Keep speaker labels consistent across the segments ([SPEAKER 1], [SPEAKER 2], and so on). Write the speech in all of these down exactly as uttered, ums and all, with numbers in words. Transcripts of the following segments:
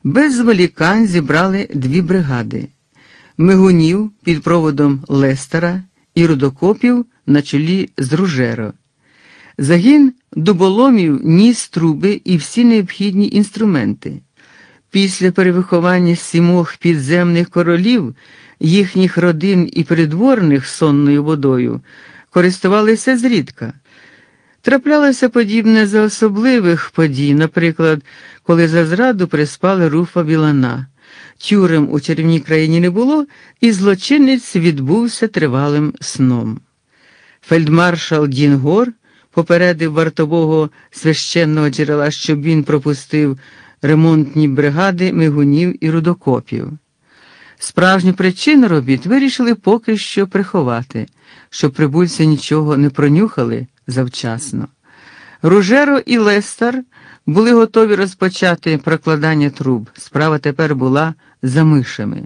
[SPEAKER 1] Без зволікань зібрали дві бригади – мигунів під проводом Лестера і рудокопів на чолі з Ружеро. Загін дуболомів ніс труби і всі необхідні інструменти. Після перевиховання сімох підземних королів, їхніх родин і придворних сонною водою користувалися зрідка. Траплялося подібне за особливих подій, наприклад, коли за зраду приспали Руфа Білана. Тюрем у чарівній країні не було, і злочинець відбувся тривалим сном. Фельдмаршал Дінгор попередив вартового священного джерела, щоб він пропустив ремонтні бригади мигунів і рудокопів. Справжню причину робіт вирішили поки що приховати, щоб прибульці нічого не пронюхали завчасно. Ружеро і Лестер були готові розпочати прокладання труб. Справа тепер була за мишами.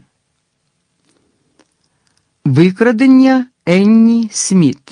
[SPEAKER 1] Викрадення Енні Сміт.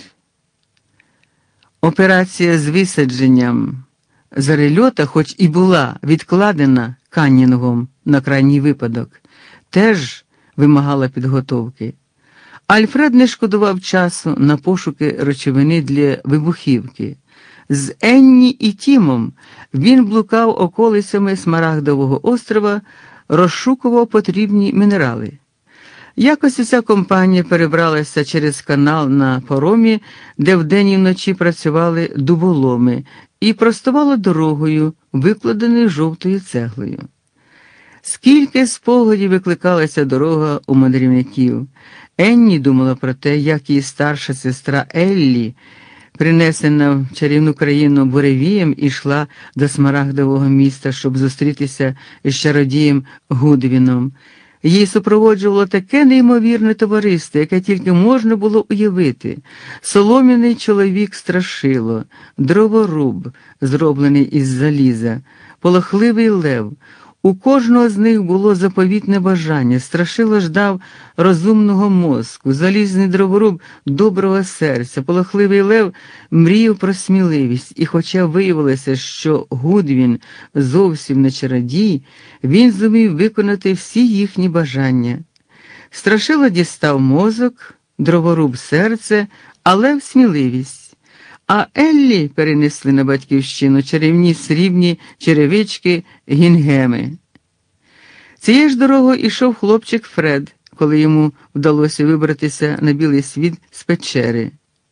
[SPEAKER 1] Операція з висадженням зарельота, хоч і була відкладена Каннінгом на крайній випадок, теж вимагала підготовки. Альфред не шкодував часу на пошуки речовини для вибухівки. З Енні і Тімом він блукав околицями Смарагдового острова, розшукував потрібні мінерали. Якось уся компанія перебралася через канал на паромі, де вдень і вночі працювали дуболоми, і простувала дорогою, викладеною жовтою цеглою. Скільки спогадів викликалася дорога у мандрівників. Енні думала про те, як її старша сестра Еллі, принесена в чарівну країну буревієм, ішла до Смарагдового міста, щоб зустрітися із чародієм Гудвіном. Її супроводжувало таке неймовірне товариство, яке тільки можна було уявити. Солом'яний чоловік Страшило, дроворуб, зроблений із заліза, полохливий лев. У кожного з них було заповітне бажання. Страшило ждав розумного мозку, залізний дроворуб – доброго серця, полохливий лев мріяв про сміливість. І хоча виявилося, що Гудвін зовсім не чародій, він зумів виконати всі їхні бажання. Страшило дістав мозок, дроворуб – серце, а лев – сміливість. А Еллі перенесли на батьківщину чарівні срібні черевички Гінгеми. Цією ж дорогою ішов хлопчик Фред, коли йому вдалося вибратися на білий світ з печери.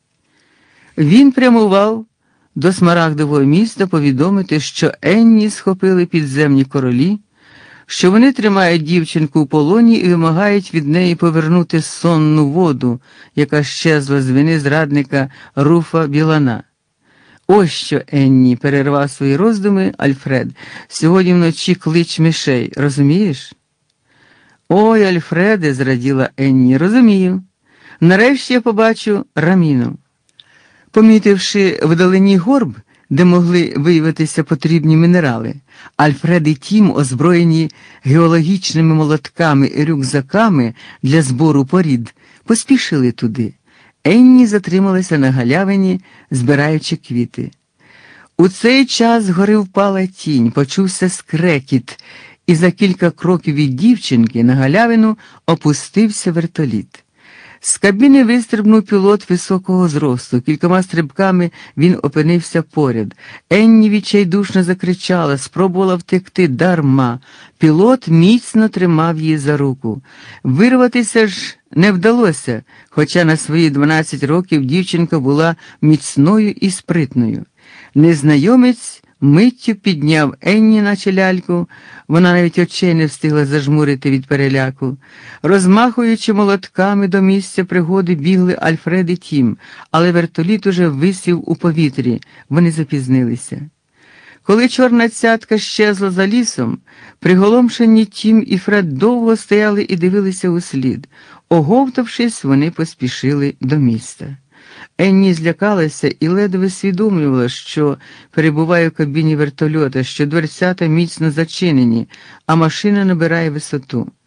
[SPEAKER 1] Він прямував до Смарагдового міста повідомити, що Енні схопили підземні королі, що вони тримають дівчинку у полоні і вимагають від неї повернути сонну воду, яка щезла з вини зрадника Руфа Білана. Ось що, Енні, перервав свої роздуми Альфред, сьогодні вночі клич мишей, розумієш? Ой, Альфреде, зраділа Енні, розумію. Нарешті я побачу Раміну. Помітивши вдалині горб, де могли виявитися потрібні мінерали, Альфред і Тім, озброєні геологічними молотками і рюкзаками для збору порід, поспішили туди. Енні затрималася на галявині, збираючи квіти. У цей час згори впала тінь, почувся скрекіт, і за кілька кроків від дівчинки на галявину опустився вертоліт. З кабіни вистрибнув пілот високого зросту. Кількома стрибками він опинився поряд. Енні відчайдушно закричала, спробувала втекти дарма. Пілот міцно тримав її за руку. Вирватися ж не вдалося, хоча на свої дванадцять років дівчинка була міцною і спритною. Незнайомець миттю підняв Енні наче ляльку, вона навіть очей не встигла зажмурити від переляку. Розмахуючи молотками до місця пригоди, бігли Альфред і Тім, але вертоліт уже висів у повітрі, вони запізнилися. Коли чорна цятка щезла за лісом, приголомшені Тім і Фред довго стояли і дивилися услід. Оговтавшись, вони поспішили до міста. Енні злякалася і ледве усвідомлювала, що перебуває в кабіні вертольота, що дверцята міцно зачинені, а машина набирає висоту.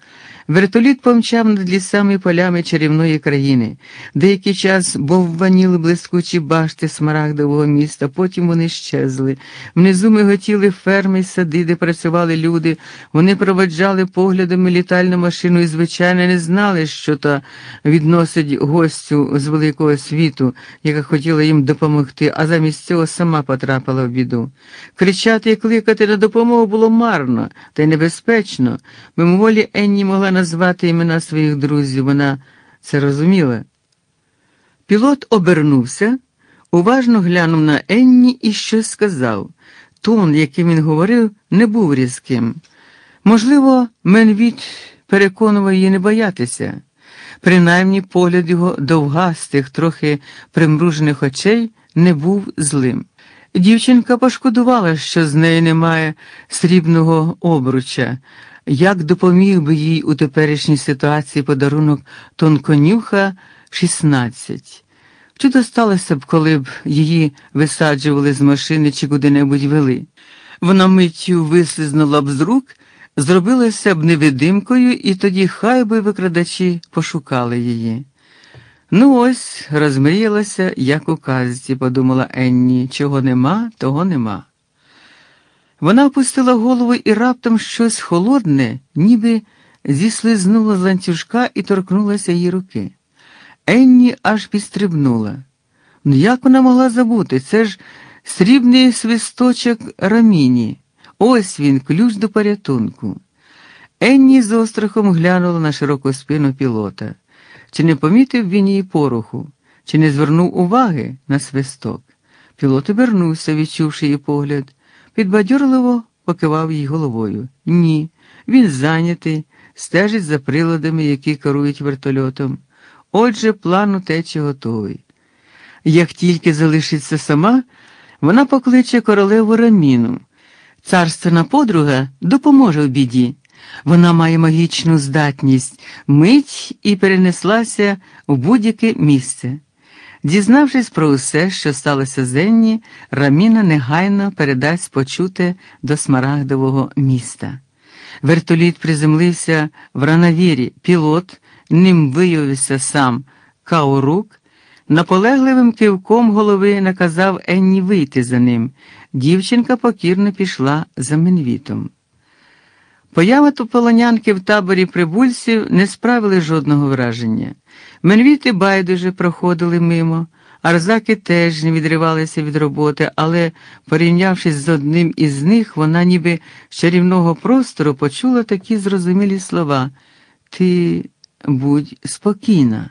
[SPEAKER 1] Вертоліт помчав над лісами і полями чарівної країни. Деякий час бовваніли блискучі башти смарагдового міста, потім вони щезли. Внизу миготіли ферми й сади, де працювали люди. Вони проводжали поглядами літальну машину і, звичайно, не знали, що та відносить гостю з великого світу, яка хотіла їм допомогти, а замість цього сама потрапила в біду. Кричати і кликати на допомогу було марно та й небезпечно. Мимоволі Енні могла назвати імена своїх друзів, вона це розуміла. Пілот обернувся, уважно глянув на Енні і щось сказав. Тон, яким він говорив, не був різким. Можливо, Менвіт переконував її не боятися. Принаймні, погляд його довгастих, трохи примружених очей не був злим. Дівчинка пошкодувала, що з неї немає срібного обруча. Як допоміг би їй у теперішній ситуації подарунок тонконюха шістнадцять. Чудо сталося б, коли б її висаджували з машини чи куди-небудь вели. Вона миттю вислизнула б з рук, зробилася б невидимкою, і тоді хай би викрадачі пошукали її. Ну ось, розмріялася, як у казці, подумала Енні, чого нема, того нема. Вона опустила голову і раптом щось холодне, ніби зіслизнуло з ланцюжка і торкнулося її руки. Енні аж підстрибнула. Ну як вона могла забути? Це ж срібний свисточок Раміні. Ось він, ключ до порятунку. Енні з острахом глянула на широку спину пілота. Чи не помітив він її пороху? Чи не звернув уваги на свисток? Пілот обернувся, відчувши її погляд. Підбадьорливо покивав їй головою. Ні, він зайнятий, стежить за приладами, які керують вертольотом. Отже, план утечі готовий. Як тільки залишиться сама, вона покличе королеву Раміну. Царственна подруга допоможе в біді. Вона має магічну здатність, мить і перенеслася в будь-яке місце. Дізнавшись про усе, що сталося з Енні, Раміна негайно передасть почуте до смарагдового міста. Вертоліт приземлився в Ранавірі. Пілот, ним виявився сам Каурук, наполегливим кивком голови наказав Енні вийти за ним. Дівчинка покірно пішла за Менвітом. Поява полонянки в таборі прибульців не справили жодного враження. Менвіти байдуже проходили мимо, арзаки теж не відривалися від роботи, але, порівнявшись з одним із них, вона ніби з чарівного простору почула такі зрозумілі слова «Ти будь спокійна».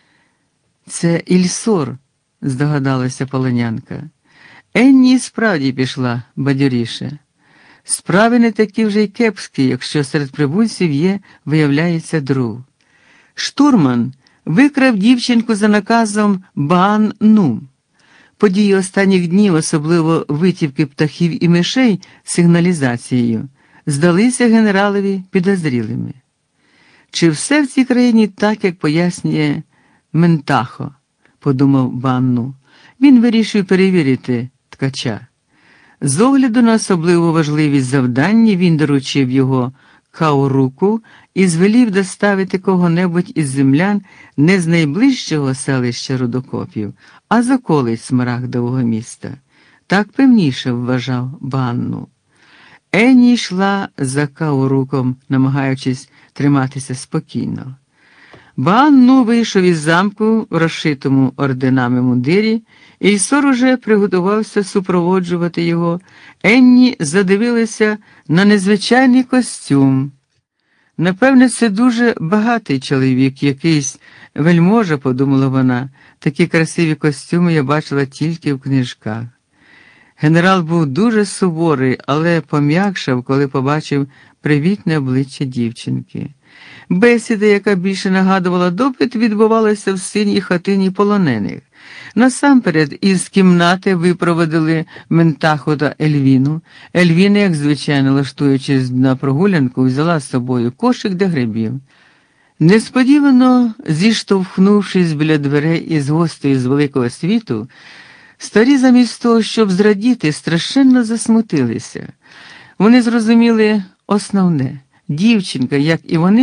[SPEAKER 1] «Це Ільсор», – здогадалася полонянка. Енні справді пішла бадьоріше. Справи не такі вже й кепські, якщо серед прибульців є, виявляється, друг. Штурман викрав дівчинку за наказом Баан-Ну. Події останніх днів, особливо витівки птахів і мишей сигналізацією, здалися генералові підозрілими. Чи все в цій країні так, як пояснює Ментахо, подумав Баан-Ну. Він вирішив перевірити ткача. З огляду на особливу важливість завдання він доручив його Кауруку і звелів доставити кого-небудь із землян не з найближчого селища рудокопів, а з околиць Смарагдового міста. Так певніше вважав Банну. Енні йшла за Кауруком, намагаючись триматися спокійно. Банну вийшов із замку в розшитому орденами мундирі, і Ільсор уже приготувався супроводжувати його. Енні задивилася на незвичайний костюм. Напевне, це дуже багатий чоловік, якийсь вельможа, подумала вона. Такі красиві костюми я бачила тільки в книжках. Генерал був дуже суворий, але пом'якшав, коли побачив привітне обличчя дівчинки. Бесіда, яка більше нагадувала допит, відбувалася в синій хатині полонених. Насамперед із кімнати випроводили Ментаху та Ельвіну. Ельвіна, як звичайно, лаштуючись на прогулянку, взяла з собою кошик для грибів. Несподівано, зіштовхнувшись біля дверей із гостею з великого світу, старі замість того, щоб зрадіти, страшенно засмутилися. Вони зрозуміли основне. Дівчинка, як і вони,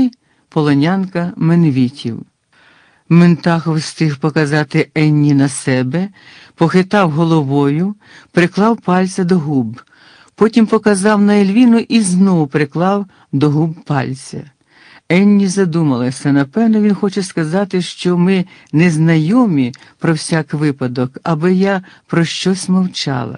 [SPEAKER 1] полонянка Менвітів. Ментахо встиг показати Енні на себе, похитав головою, приклав пальця до губ. Потім показав на Ельвіну і знову приклав до губ пальця. Енні задумалася. Напевно, він хоче сказати, що ми не знайомі про всяк випадок, аби я про щось мовчала.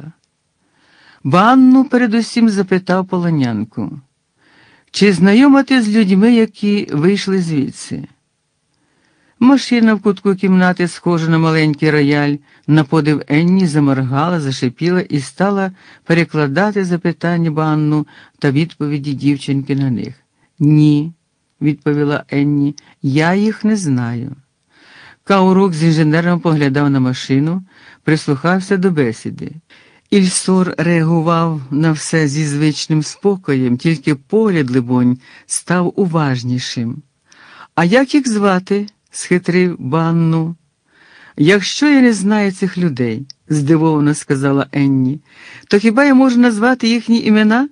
[SPEAKER 1] Банну передусім запитав полонянку. Чи знайома ти з людьми, які вийшли звідси? Машина в кутку кімнати, схожа на маленький рояль, на подив Енні заморгала, зашипіла і стала перекладати запитання Банну та відповіді дівчинки на них. «Ні», – відповіла Енні, – «я їх не знаю». Каурук з інженером поглядав на машину, прислухався до бесіди. Ільсор реагував на все зі звичним спокоєм, тільки погляд, либонь, став уважнішим. «А як їх звати?» – схитрив Банну. «Якщо я не знаю цих людей», – здивовано сказала Енні, – «то хіба я можу назвати їхні імена?»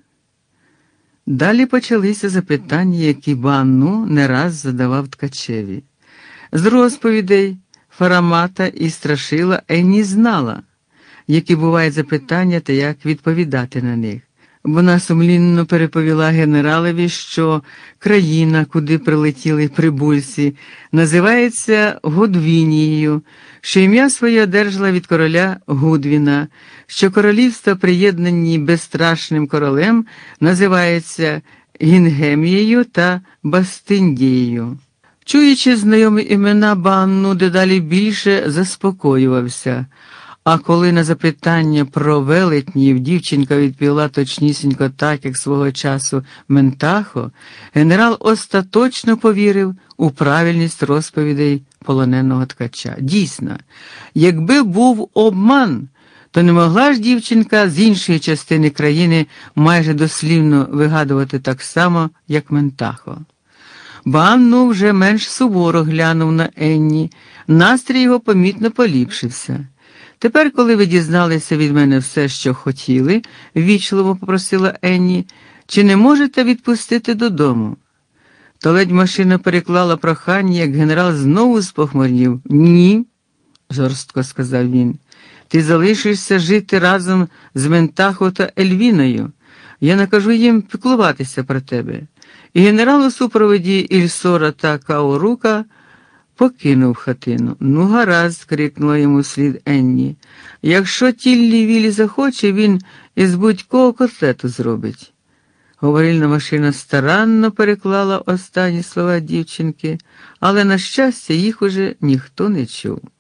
[SPEAKER 1] Далі почалися запитання, які Банну не раз задавав Ткачеві. З розповідей Фарамата і Страшила Енні знала, які бувають запитання та як відповідати на них. Вона сумлінно переповіла генералові, що країна, куди прилетіли прибульці, називається Гудвінією, що ім'я своє одержала від короля Гудвіна, що королівства, приєднані безстрашним королем, називаються Гінгемією та Бастиндією. Чуючи знайомі імена, Банну дедалі більше заспокоювався. А коли на запитання про велетнів дівчинка відповіла точнісінько так, як свого часу Ментахо, генерал остаточно повірив у правильність розповідей полоненого ткача. Дійсно, якби був обман, то не могла ж дівчинка з іншої частини країни майже дослівно вигадувати так само, як Ментахо. Банну вже менш суворо глянув на Енні, настрій його помітно поліпшився. «Тепер, коли ви дізналися від мене все, що хотіли», – ввічливо попросила Енні, – «чи не можете відпустити додому?» То ледь машина переклала прохання, як генерал знову спохмурнів. «Ні», – жорстко сказав він, – «ти залишишся жити разом з Ментахо та Ельвіною. Я накажу їм піклуватися про тебе». І генерал у супроводі Ільсора та Каурука покинув хатину. «Ну, гаразд», – крикнула йому слід Енні. «Якщо Тіллі Віллі захоче, він із будь-кого котлету зробить». Говорильна машина старанно переклала останні слова дівчинки, але, на щастя, їх уже ніхто не чув.